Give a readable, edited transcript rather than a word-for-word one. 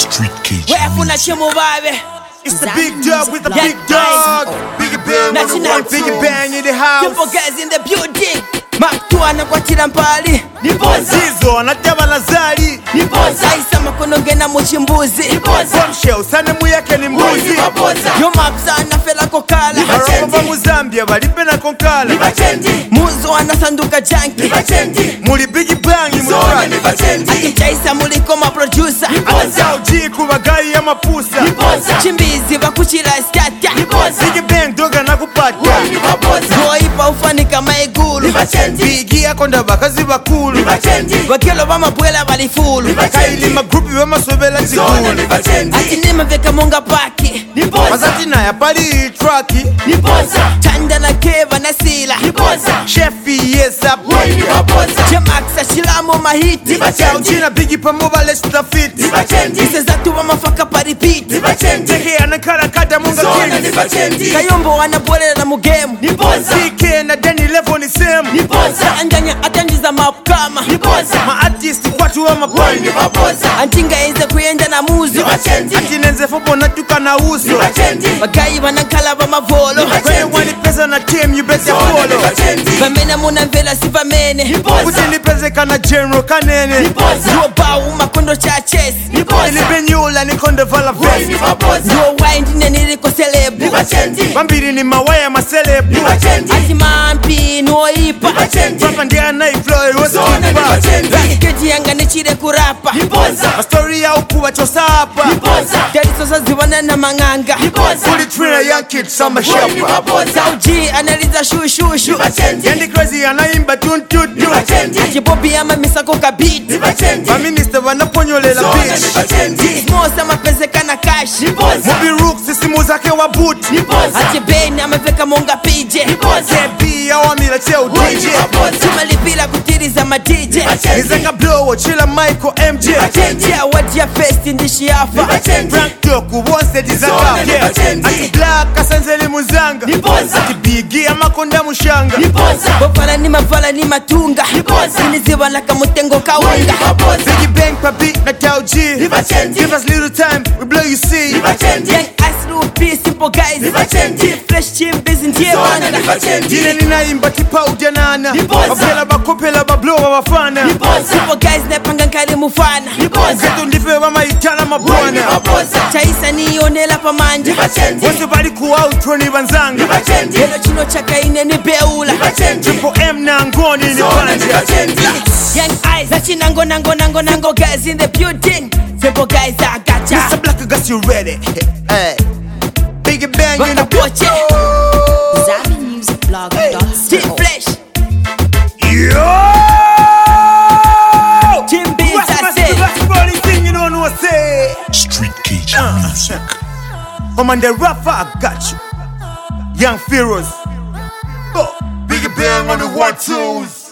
Street Cage. Wefuna chimubabe. It's the big dog with the big dog. Biggie Bang on the one, Biggie Bang in the house. Simple guys in the building. Maktu anakwatira mbali. Zizo anataba Lazari. Aisa makono ngena muchimbuzi. Bombshell sane muyake ni mbuzi. Yo mapsa anafela kokala. Aroma mu Zambia balipe na konkala. Muzo anasanduka junkie. Muli Biggie Bang mu track. Akimchaisa muliko ma producer. Atazao G kubagayi ya mapusa. Chimbizi bakuchira skata. Biggie Bang doga nakupata. Goipa ufanika maigulu. Biggie akonda bakazi bakulu. Bakelo bamabwela balifulu. Kaili magrupi bamaswebela zikulu. Ati nima veka monga paki. Mazati na ya pali traki. Tanda na keva na sila. Chefi yes up. Jamaksa shilamo mahiti. Chao jina Biggie pamoba lesta fit. Ise zatu wamafaka pa repeat. Teke anakara kata munga kili. Kayombo wanabwele na mugemu. CK na Danny level ni same. Andanya atanjiza mapkama. Ma artist kwatu wa mapani. Antinga eze kuyenda na muzo. Ati nenze fopo natuka na uso. Bagayi wanankala bamavolo. Kwenye wani pesa na team you better follow. Bamena muna mvela si bamene. Kutini pese kana general kanene. Duo bawu makondo cha chase. Ilibe nyula ni konde vala vest. Duo wind neniriko celebu. Bambiri ni mawaya maselebu. Ati mampi no ipa. Papa ndia na iflow rosi kipa. Keji yanga nichire kurapa. A story ya ukuwa chosapa. Dari sosa ziwana na manganga. Fully trainer young kid summer shopper. Sauji analiza shushushu. Yendi crazy anaimba tuntutu. Ati bobi ama misako kabiti. Ba minister wanaponyolela bitch. Mosa mapeze kana cash. Mubi rook sisimu zake wa boot. Ati beni ameveka monga pije. KB ya wamila cheo DJ. Tumalipila kutiriza ma DJ. Nizanga blow chila Michael MJ. Tia wadi ya festi ndishi yafa. Frank Toku wonse dizaka. Ati black asanzeli muzanga. Ati Biggie amakonda mushanga. Bofala ni mavala ni matunga. Siniziwa na kamutengo kaunga. Biggie Bang pa beat na Tao G. Give us little time, we blow you see. Young ice little peace, simple guys. Fresh chimbiz in tier one. Jine ninaimba kipa ujanana. Wapela bakopela bablo wa wafana. Simple guys nepanga nkali mufana. Geto ndife wa maitana mabwana. Chaisa ni onela pamanja. Wose bali kuwa utroni banzanga. Yelo chino chaka ine ni beula. Triple M na ngoni ni panja. Young eyes, achina nango guys in the building. Simple guys I gotcha. Mr. Black, I got you ready. Hey. Biggie Bang in the watch it. Team Flesh. Yo! Team Beats, I say. Street Cage Music. Commander Rafa, I got you. Young Feroz. Oh, Biggie Bang on the 1-2s.